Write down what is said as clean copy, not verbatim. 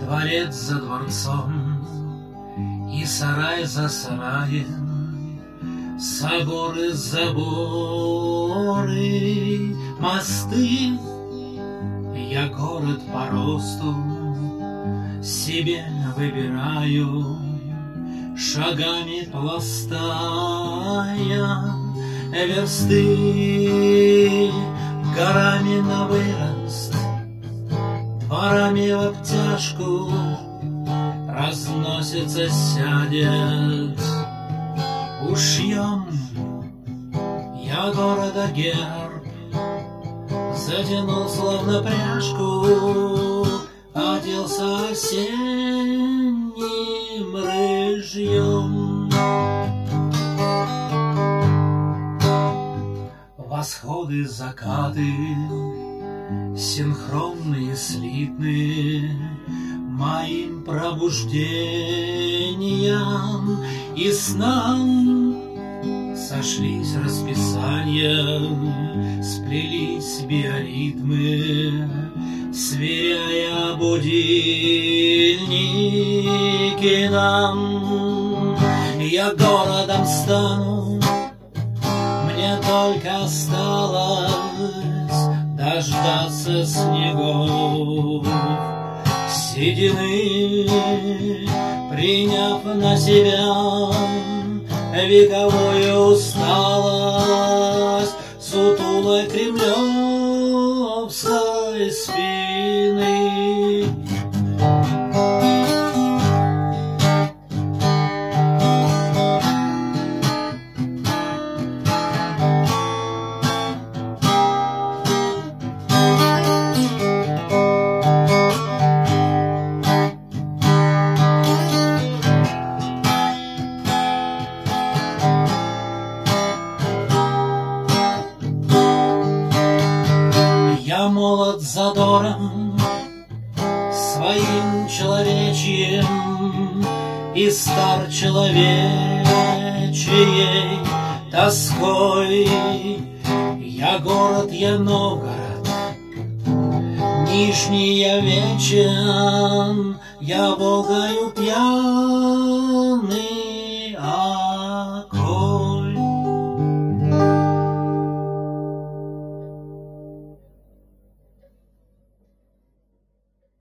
Дворец за дворцом и сарай за сараем, соборы, заборы, мосты. Я город по росту себе выбираю, шагами пластая версты, горами на вырост, дворами в обтяжку разносится, сядет. Ушьем я города герб, затянул словно пряжку, оделся осенним рыжьем. Восходы, закаты, синхронные, слитные, моим пробуждением и снам сошлись расписания, сплелись биоритмы, сверяя будильники нам. Я городом стану, мне только осталось дождаться снегов, седины, приняв на себя вековую усталость сутулой кремлевской спины. Я молод задором, своим человечьим, и стар человечьей тоской. Я город, я Новгород, Нижний я вечен, я Волгою пьяный.